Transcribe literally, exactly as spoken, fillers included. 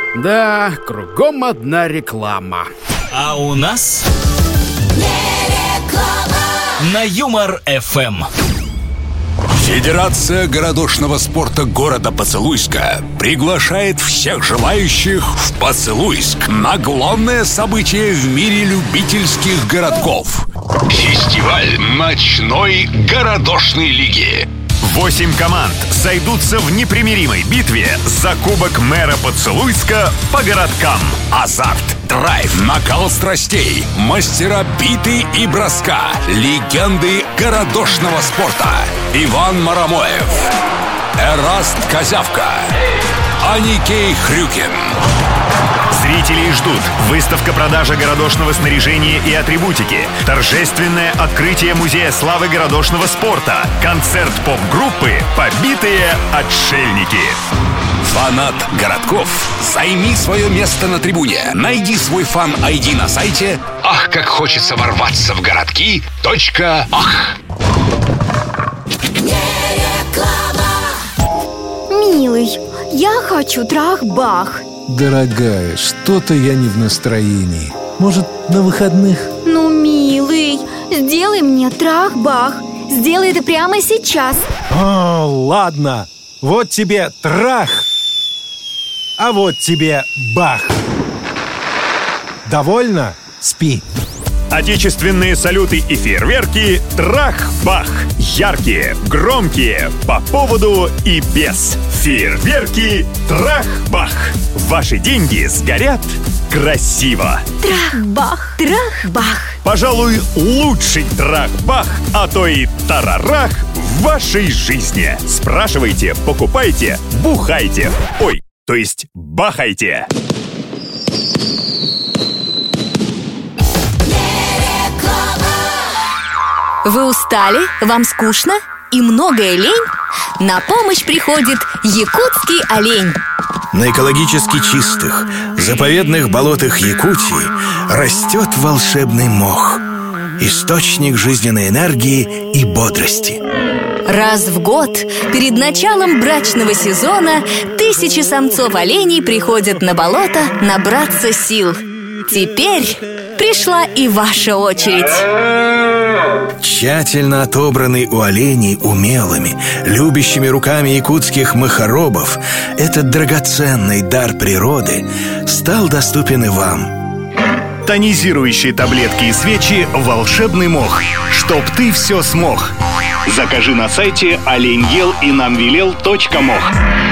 Да, кругом одна реклама. А у нас на Юмор эф эм. Федерация городошного спорта города Поцелуйска приглашает всех желающих в Поцелуйск на главное событие в мире любительских городков — фестиваль ночной городошной лиги. Восемь команд сойдутся в непримиримой битве за кубок мэра Поцелуйска по городкам. Азарт, драйв, накал страстей, мастера биты и броска, легенды городошного спорта. Иван Марамоев, Эраст Козявка, Аникей Хрюкин. Зрителей ждут выставка-продажа городошного снаряжения и атрибутики, торжественное открытие Музея славы городошного спорта, концерт поп-группы «Побитые отшельники». Фанат городков, займи свое место на трибуне. Найди свой фан-ай ди на сайте «Ах, как хочется ворваться в городки. .ах». Милый, я хочу трах-бах. Дорогая, что-то я не в настроении. Может, на выходных? Ну, милый, сделай мне трах-бах. Сделай это прямо сейчас. О, ладно. Вот тебе трах, а вот тебе бах. Довольно? Спи. Отечественные салюты и фейерверки «Трах-бах». Яркие, громкие, по поводу и без. Фейерверки «Трах-бах». Ваши деньги сгорят красиво. Трах-бах, трах-бах. Пожалуй, лучший трах-бах, а то и тарарах в вашей жизни. Спрашивайте, покупайте, бухайте. Ой, то есть бахайте. Вы устали? Вам скучно? И многое лень? На помощь приходит якутский олень. На экологически чистых, заповедных болотах Якутии растет волшебный мох, источник жизненной энергии и бодрости. Раз в год, перед началом брачного сезона, тысячи самцов оленей приходят на болото набраться сил. Теперь пришла и ваша очередь. Тщательно отобранный у оленей умелыми, любящими руками якутских мохоробов, этот драгоценный дар природы стал доступен и вам. Тонизирующие таблетки и свечи «Волшебный мох». Чтоб ты все смог. Закажи на сайте олень ел и нам велел точка мох.